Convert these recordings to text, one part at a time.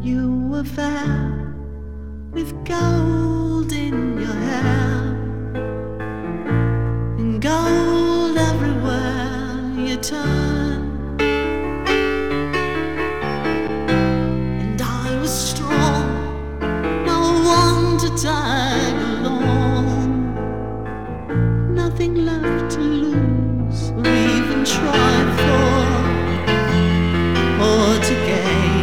You were fair with gold in your hair, and gold everywhere you turn. And I was strong, no one to tag along, nothing left to lose or even try for or to gain.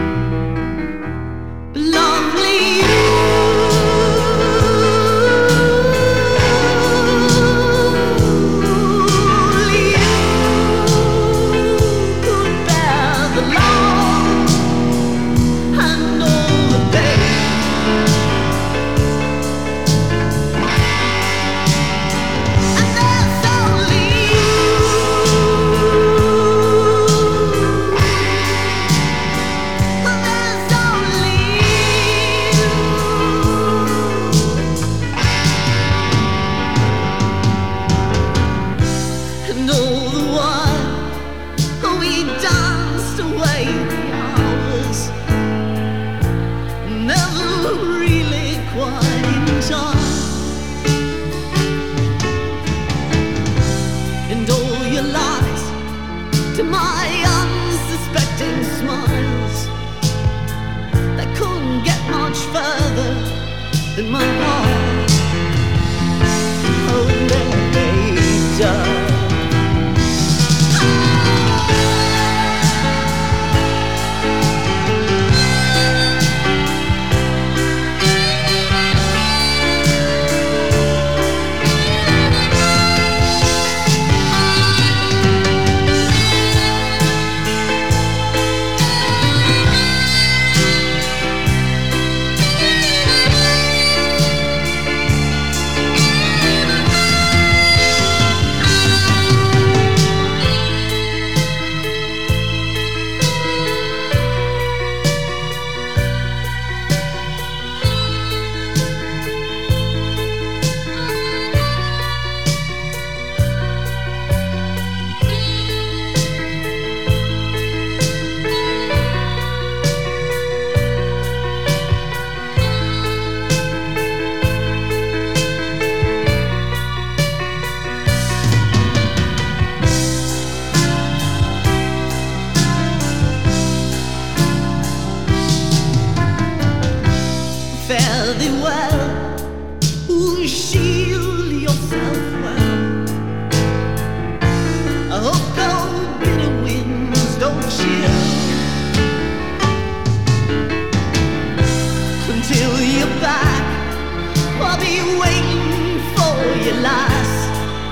To my unsuspecting smiles, that couldn't get much further than my heart. Oh, later. Fare thee well, ooh, shield yourself well. I hope cold bitter winds don't chill until you're back. I'll be waiting for you, lass.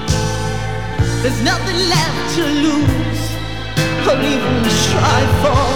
There's nothing left to lose or even strive for.